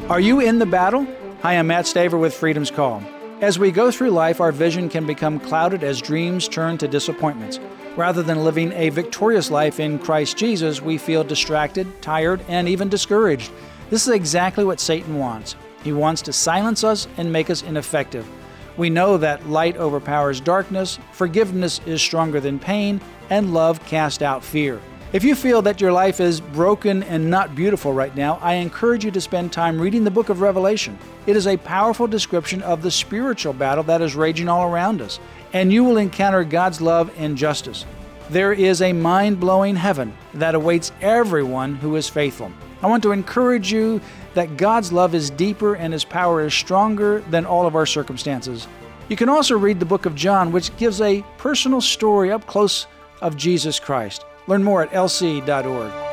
Are you in the battle? Hi, I'm Matt Staver with Freedom's Call. As we go through life, our vision can become clouded as dreams turn to disappointments. Rather than living a victorious life in Christ Jesus, we feel distracted, tired, and even discouraged. This is exactly what Satan wants. He wants to silence us and make us ineffective. We know that light overpowers darkness, forgiveness is stronger than pain, and love casts out fear. If you feel that your life is broken and not beautiful right now, I encourage you to spend time reading the book of Revelation. It is a powerful description of the spiritual battle that is raging all around us, and you will encounter God's love and justice. There is a mind-blowing heaven that awaits everyone who is faithful. I want to encourage you that God's love is deeper and His power is stronger than all of our circumstances. You can also read the book of John, which gives a personal story up close of Jesus Christ. Learn more at lc.org.